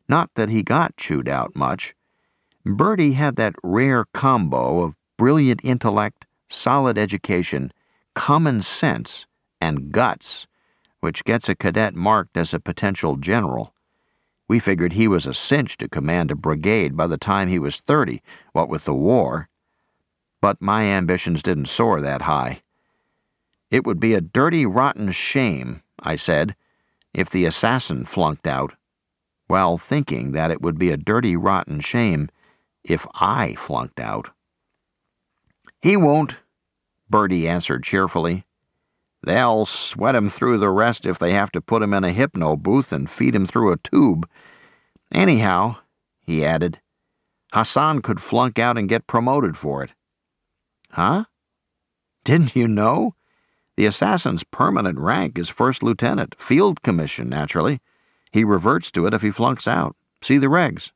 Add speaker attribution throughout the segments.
Speaker 1: Not that he got chewed out much. Bertie had that rare combo of brilliant intellect, solid education, common sense, and guts, which gets a cadet marked as a potential general. We figured he was a cinch to command a brigade by the time he was 30, what with the war. But my ambitions didn't soar that high. It would be a dirty, rotten shame, I said, if the assassin flunked out, while thinking that it would be a dirty, rotten shame if I flunked out. "He won't," Bertie answered cheerfully. "They'll sweat him through the rest if they have to put him in a hypno booth and feed him through a tube. Anyhow," he added, "Hassan could flunk out and get promoted for it." "Huh? Didn't you know? The assassin's permanent rank is first lieutenant, field commission, naturally. He reverts to it if he flunks out. See the regs."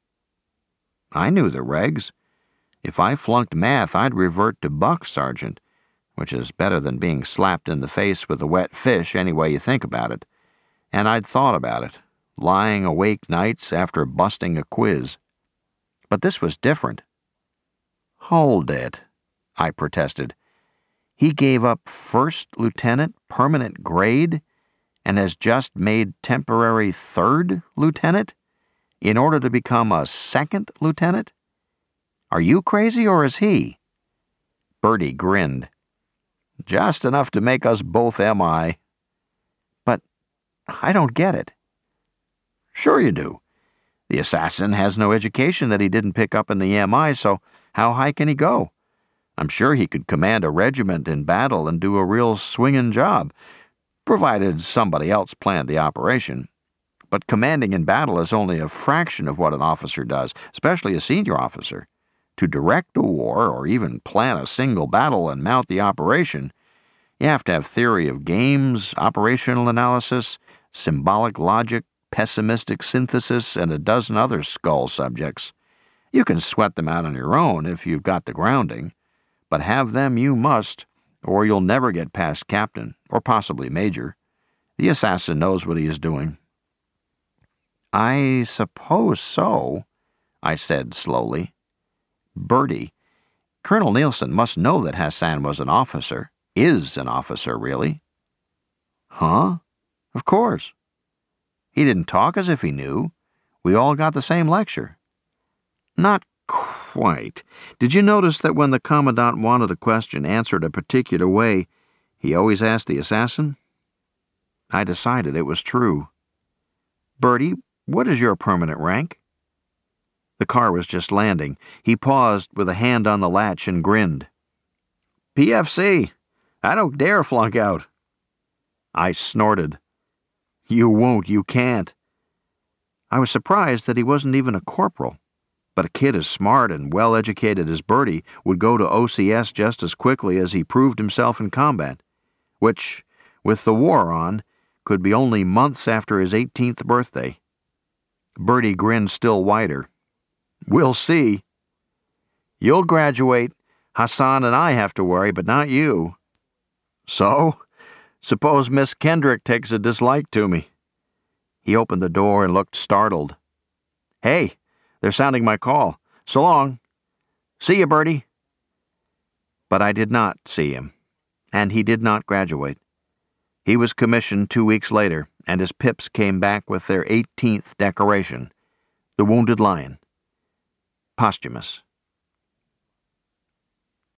Speaker 1: I knew the regs. If I flunked math, I'd revert to buck sergeant, which is better than being slapped in the face with a wet fish any way you think about it. And I'd thought about it, lying awake nights after busting a quiz. But this was different. "Hold it," I protested. "He gave up first lieutenant, permanent grade, and has just made temporary third lieutenant in order to become a second lieutenant? Are you crazy or is he?" Bertie grinned. "Just enough to make us both MI. "But I don't get it." "Sure you do. The assassin has no education that he didn't pick up in the MI, so how high can he go? I'm sure he could command a regiment in battle and do a real swingin' job, provided somebody else planned the operation. But commanding in battle is only a fraction of what an officer does, especially a senior officer. To direct a war or even plan a single battle and mount the operation, you have to have theory of games, operational analysis, symbolic logic, pessimistic synthesis, and a dozen other skull subjects. You can sweat them out on your own if you've got the grounding, but have them you must, or you'll never get past captain, or possibly major. The assassin knows what he is doing." "I suppose so," I said slowly. "Bertie, Colonel Nielsen must know that Hassan was an officer, is an officer, really." "Huh? Of course. He didn't talk as if he knew. We all got the same lecture." "Not quite. Did you notice that when the commandant wanted a question answered a particular way, he always asked the assassin?" I decided it was true. "Bertie, what is your permanent rank?" The car was just landing. He paused with a hand on the latch and grinned. "PFC. I don't dare flunk out." I snorted. "You won't, you can't." I was surprised that he wasn't even a corporal, but a kid as smart and well-educated as Bertie would go to OCS just as quickly as he proved himself in combat, which, with the war on, could be only months after his 18th birthday. Bertie grinned still wider. "We'll see. You'll graduate. Hassan and I have to worry, but not you." "So? Suppose Miss Kendrick takes a dislike to me." He opened the door and looked startled. "Hey, they're sounding my call. So long. See you, Bertie." But I did not see him, and he did not graduate. He was commissioned 2 weeks later, and his pips came back with their 18th decoration, the Wounded Lion. Posthumous.